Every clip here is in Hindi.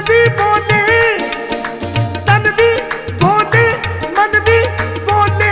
भी बोले, तन भी बोले, मन भी बोले।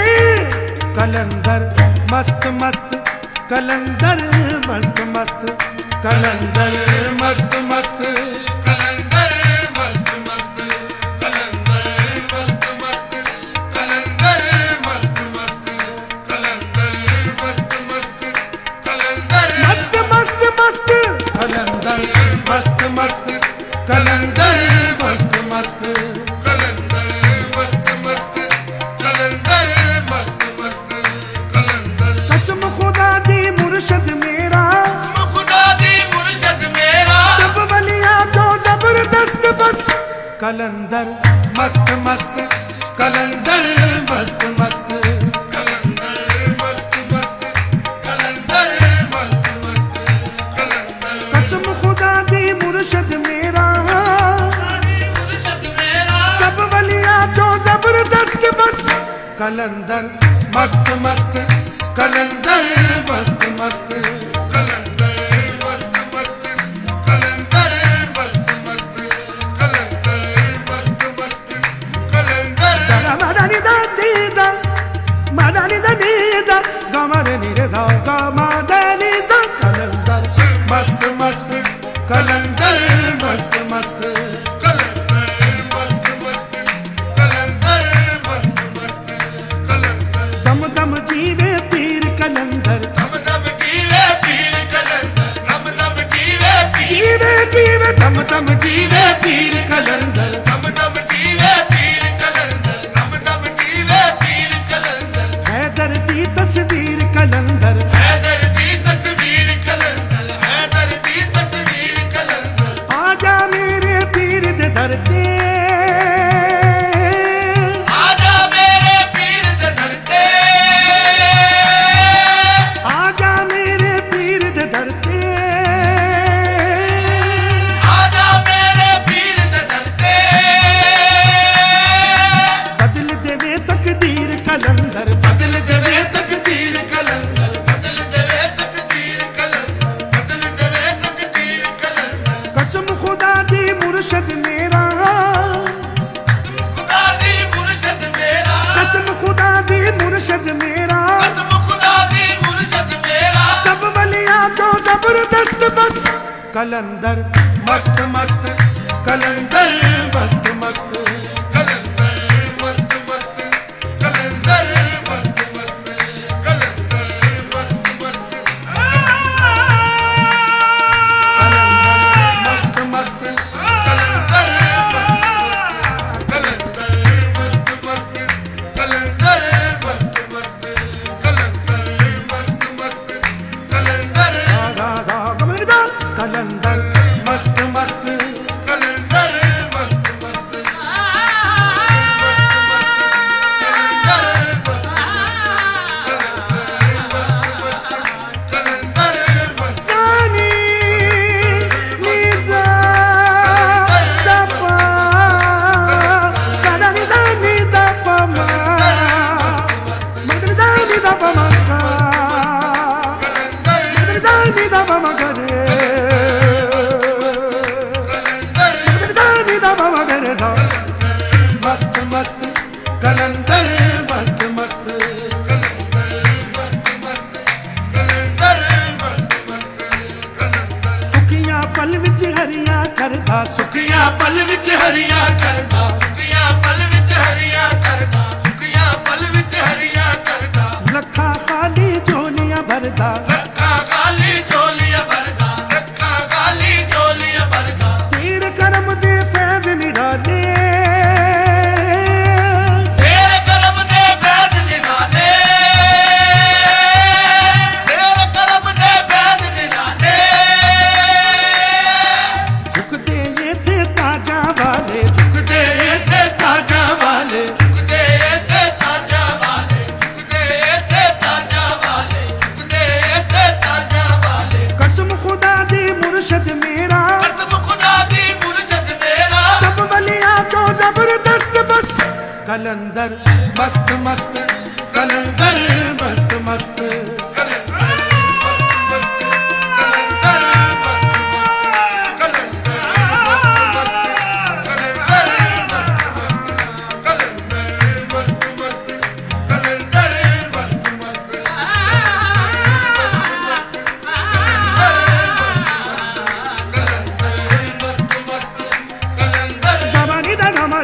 कलंदर मस्त मस्त, कलंदर मस्त मस्त, कलंदर मस्त मस्त, कलंदर मस्त मस्त, कलंदर मस्त मस्त, कलंदर मस्त मस्त, कलंदर मस्त मस्त, कलंदर मस्त मस्त मस्त, कलंदर मस्त मस्त, कलंदर मस्त मस्त, कलंदर मस्त मस्त, कलंदर मस्त मस्त, कलंदर कसम खुदा दी मुर्शद मेरा, खुदा दी मुर्शद मेरा, सब बलिया जो जबरदस्त बस। कलंदर मस्त मस्त, कलंदर मस्त मस्त, कलंदर मस्त मस्त, कलंदर मस्त मस्त, कलंदर कसम खुदा दी मुर्शद मेरा, मुर्शद मेरा, सब बलिया जो जबरदस्त बस। कलंदर मस्त मस्त, कलंदर मस्त मस्त, कलंदर मस्त मस्त, कलंदर मस्त मस्त, कलंदर मस्त मस्त, कलंदर मदनी दा दी दा, मदनी दा दी दा, गमरे नीरे सा गमदनी सा। कलंदर मस्त मस्त, कलंदर मस्त मस्त, कलंदर मस्त मस्त, कलंदर मस्त मस्त, कलंदर दम दम जीवे पीर कलंदर, दम दम जीवे पीर कलंदर, दम दम जीवे पीर, जीवे जीवे दम दम जीवे पीर कलंदर, दम दम जीवे पीर कलंदर, दम दम जीवे पीर कलंदर, हैदर दी तस्वीर कलंदर, हैदर दी तस्वीर कलंदर, हैदर दी तस्वीर कलंदर, आजा मेरे पीर दे दर ते, आजा मेरे पीर दे दर ते, आजा मेरे पीर दे दर ते। आजा मेरे पीर दे दर ते, बदल देवे तकदीर कलंदर, बदल देवे तकदीर कलंदर, बदल देवे तकदीर कलंदर, बदल देवे तकदीर कलंदर, कसम खुदा दी मुर्शद मेरा, खुदा दी मुर्शद मेरा, कसम खुदा दी मुर्शद मेरा, कसम खुदा दी मुर्शद मेरा, सब बलिया जो जबरदस्त बस। कलंदर मस्त मस्त, कलंदर मस्त मस्त, कलंदर मस्त मस्त, कलंदर मस्त मस्त, कलंदर मस्त मस्त, कलंदर मस्त मस्त, कलंदर मस्त मस्त, कलंदर मस्त मस्त, कलंदर मस्त मस्त, कलंदर कलंदर मस्त मस्त, कलंदर मस्त मस्त, कलंदर मस्त सानी नीदा दपा, कदनी दानी दपा मा, मदनी दानी दपा मा का, मदनी दानी दपा मा करे, मदनी दानी दपा मा करे सा। मस्त मस्त, कलंदर मस्त मस्त, कलंदर मस्त मस्त, कलंदर मस्त मस्त, कलंदर सुखिया पल विच हरिया करदा, सुखिया पल विच हरिया करदा, सुखिया पल विच हरिया करदा, सुखिया पल विच हरिया करदा, लखा खाली झोलियां भरदा, रखा खाली झोलियां भरदा, रखा खाली झोलियां भरदा, तेरे करम दे फैज निराले, तेरे करम दे फैज़ निराले, तेरे करम दे फैज़ निराले, झुकते ये थे ताजा वाले, झुकते थे ताजा वाले, झुकते थे ताजा वाले, झुकते थे ताजा वाले, झुकते थे ताजा वाले, कसम खुदा दी मुर्शद मेरा, कसम खुदा दी मुर्शद मेरा, सब बलिया जो जबरदस्त बस। कलंदर मस्त मस्त, कलंदर मस्त मस्त, कलंदर मस्त मस्त, कलंदर मस्त मस्त, कलंदर मस्त मस्त,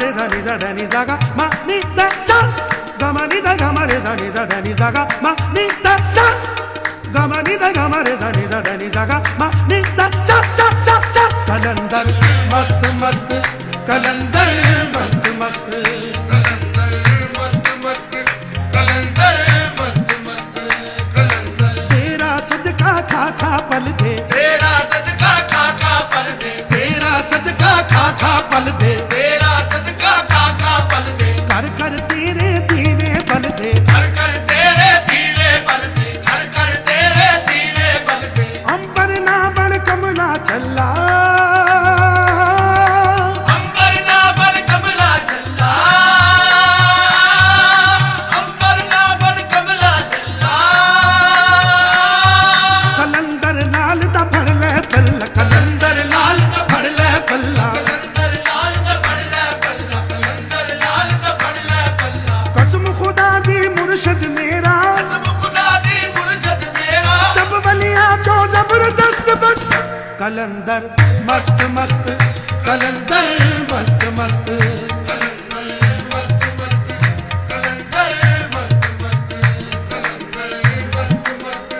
re za ni za da ni za ga ma ni da sa ga ma ni da ga ma re za ni za da ni za ga ma ni da sa ga ma ni da ga ma re za ni za da ni za ga ma ni da sa sa कलंदर मस्त मस्त कलंदर मस्त मस्त कलंदर मस्त मस्त कलंदर मस्त मस्त कलंदर तेरा सदका खा खा पल दे तेरा सदका खा खा पल दे तेरा सदका खा खा पल दे तेरा सदका खा खा पल दे कर कर तेरे दीवे बल दे कर कर तेरे दीवे बल दे कर कर तेरे दीवे बल दे अंबर ना बन कमला चला अंबर ना बन कमला चला अंबर ना बन कमला चला कलंदर लाल दा फड़ ले पल्ला कलंदर लाल दा फड़ ले पल्ला कलंदर लाल दा फड़ ले पल्ला कलंदर लाल दा फड़ ले पल्ला कसम खुदा दी मुर्शिद मेरा सब खुदा दी मुर्शिद मेरा सब वलियां जो जबरदस्त बस कलंदर मस्त मस्त कलंदर मस्त मस्त कलंदर मस्त मस्त कलंदर मस्त मस्त कलंदर मस्त मस्त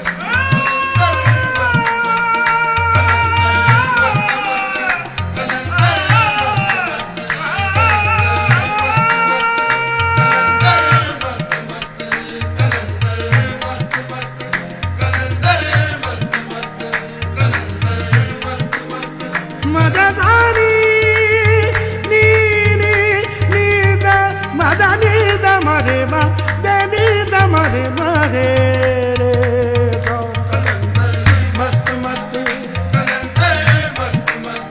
मददानी नी नी नी दा मदानी दा मरे मा देनी दा मरे मरे रे सो कलंदर मस्त मस्त कलंदर मस्त मस्त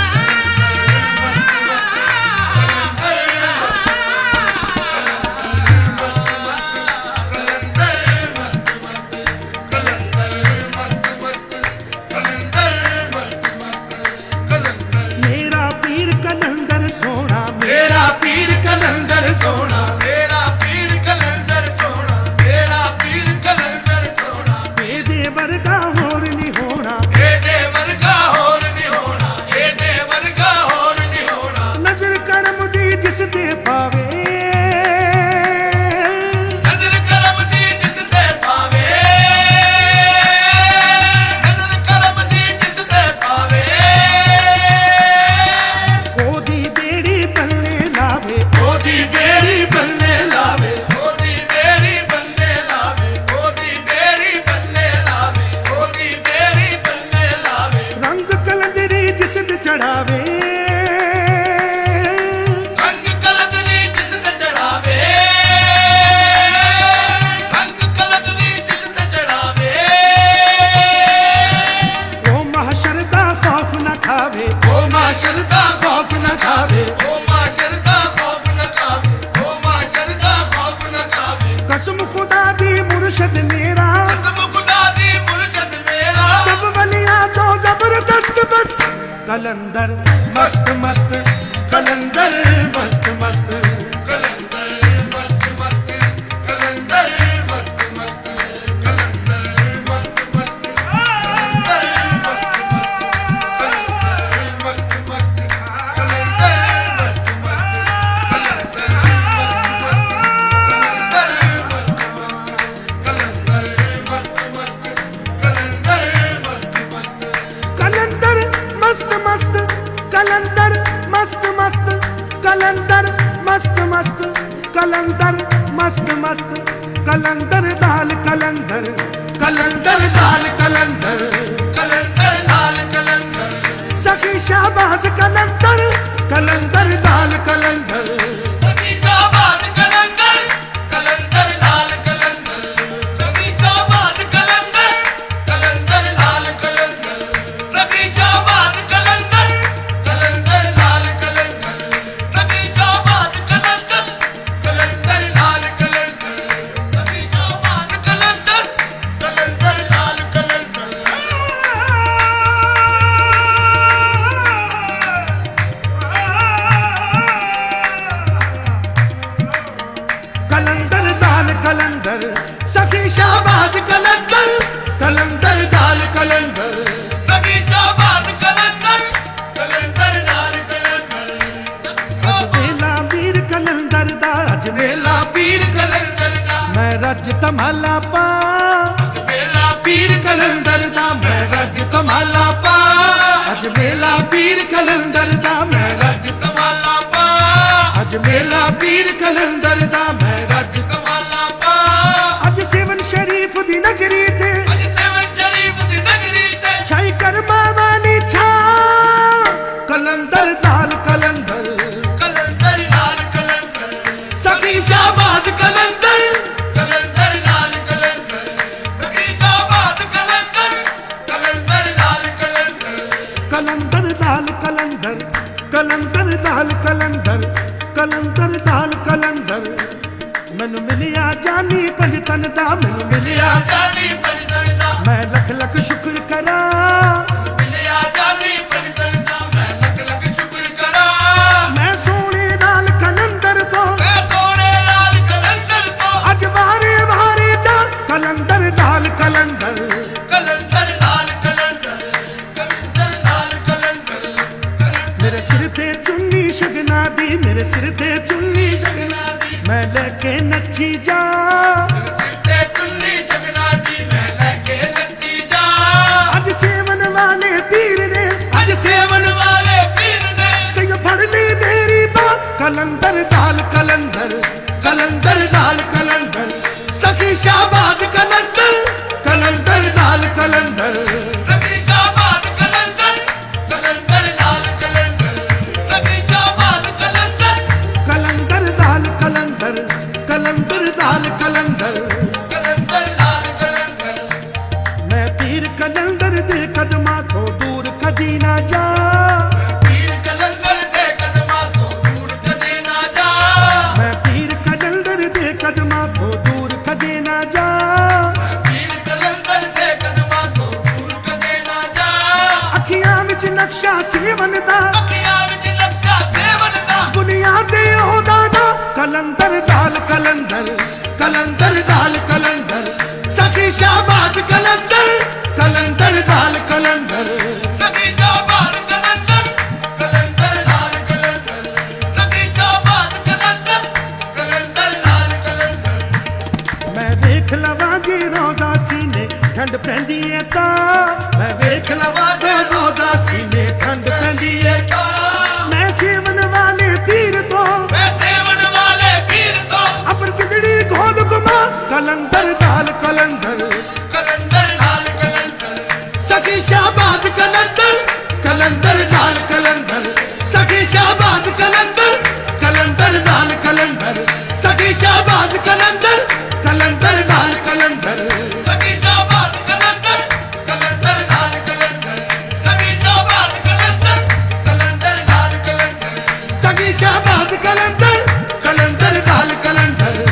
मेरा पीर कलंदर सोना मेरा पीर कलंदर सोना मेरा पीर कलंदर सोना मेरा पीर कलंदर सोना बेदे वर्गा होर नहीं होना ए देवर का होर नहीं होना ए देवर का होर नहीं होना नजर करम दी जिस दे पावे नजर करम दी जिस ते पावे नजर करम दी जिस ते पावे ओदी बेड़ी पल्ले लावे ओदी बेड़ी बल्ले लावे ओदी बेड़ी बल्ले लावे ओदी बेड़ी बल्ले लावे ओदी बेड़ी बल्ले लावे रंग कलंदरी जिस दे चढ़ावे रंग कलंदरी जिस ते चढ़ावे रंग कलंदरी जिस ते चढ़ावे ओ महशर दा खौफ न खावे ओ माशर दा खौफ न खावे ओ माशर दा खौफ न खावे ओ माशर दा खौफ न खावे कसम खुदा दी मुर्शिद मेरा कसम खुदा दी मुर्शिद मेरा सब वलियां जो जबरदस्त बस कलंदर मस्त मस्त कलंदर मस्त मस्त कलंदर मस्त मस्त कलंदर मस्त मस्त कलंदर मस्त मस्त कलंदर मस्त मस्त कलंदर मस्त मस्त कलंदर मस्त मस्त कलंदर मस्त मस्त कलंदर मस्त मस्त कलंदर मस्त मस्त कलंदर मस्त मस्त कलंदर मस्त मस्त कलंदर मस्त मस्त कलंदर मस्त मस्त कलंदर दाल कलंदर कलंदर दाल कलंदर कलंदर लाल कलंदर सखी शाहबाज कलंदर कलंदर दाल कलंदर सभी शाबाद कलंदर कलंदर लाल कलंदर सभी शाबाद कलंदर कलंदर लाल कलंदर सभी शाबाद कलंदर कलंदर लाल कलंदर सभी शाबाद कलंदर कलंदर लाल कलंदर सभी शाबाद कलंदर कलंदर लाल कलंदर कलंदर दाल कलंदर सखी शाहबाज कलंदर कलंदर दाल कलंदर सभी शाबाद कलंदर कलंदर लाल कलंदर सब बेला अज मेला पीर कलंदर दा मैं रज तमाला पा अज मेला पीर कलंदर दा मैं रज तमाला पा अज मेला पीर कलंदर दा मैं रज तमाला पा अज मेला पीर कलंदर दा मैं रज तमाला पा अज सेवन शरीफ दी नगरी ते अज सेवन शरीफ दी नगरी ते छाई कर्मा वाली छा कलंदर लाल कलंदर कलंदर लाल कलंदर सखी शाहबाज कलंदर कलंदर लाल कलंदर सखी शाहबाज कलंदर कलंदर लाल कलंदर कलंदर लाल कलंदर कलंदर लाल कलंदर कलंदर लाल कलंदर मैनू मिलिया जानी पंजतन दा मैनू मिलिया जानी पंजतन दा मैं लख लख शुक्र करा मिलिया जानी पंजतन दा मैं लख लख शुक्र करा मैं सोने लाल कलंदर तो मैं सोने लाल कलंदर तो अज वारे वारे जा कलंदर लाल कलंदर कलंदर लाल कलंदर कलंदर लाल कलंदर मेरे सिर ते चुन्नी शगना दी मेरे सिर ते चुन्नी शगना दी मैं लेके नची जा मेरे सिर ते चुन्नी शगना दी मैं लेके नची जा अज सेवन वाले पीर ने अज सेवन वाले पीर ने सही फड़ ली मेरी बात कलंदर लाल कलंदर कलंदर लाल कलंदर सखी शाहबाज कलंदर कलंदर लाल कलंदर सखी शाहबाज कलंदर कलंदर लाल कलंदर सखी शाहबाज कलंदर कलंदर लाल कलंदर कलंदर लाल कलंदर कलंदर लाल कलंदर मैं पीर कलंदर दे कदमां तो दूर कदी ना जा मैं पीर कलंदर दे कदमां तो दूर कदी ना जा मैं पीर कलंदर दे कदमां तो दूर कदी ना जा मैं पीर कलंदर दे कदमां तो दूर कदी ना जा अखियां विच नक्शा सेवन दा अखियां विच नक्शा सेवन दा बुनियाद दे ओदा ना कलंदर लाल कलंदर कलंदर लाल कलंदर सखी शाहबाज कलंदर कलंदर लाल कलंदर सखी शाहबाज कलंदर कलंदर लाल कलंदर सखी शाहबाज कलंदर कलंदर लाल कलंदर मैं वेख लवांगी रोजा सीने ठंड पैंदी है ता मैं वेख लवांगी रोजा सीने ठंड पैंदी है ता मैं सेवन वाले पीर तो मैं सेवन वाले पीर तो अपन किदड़ी घोल गुमा कलंदर लाल कलंदर कलंदर लाल कलंदर सखी शाहबाज कलंदर कलंदर लाल कलंदर सखी शाहबाज कलंदर कलंदर लाल कलंदर सखी शाहबाज कलंदर कलंदर लाल कलंदर सखी शाहबाज कलंदर कलंदर लाल कलंदर सखी शाहबाज कलंदर कलंदर लाल कलंदर सखी शाहबाज कलंदर कलंदर लाल कलंदर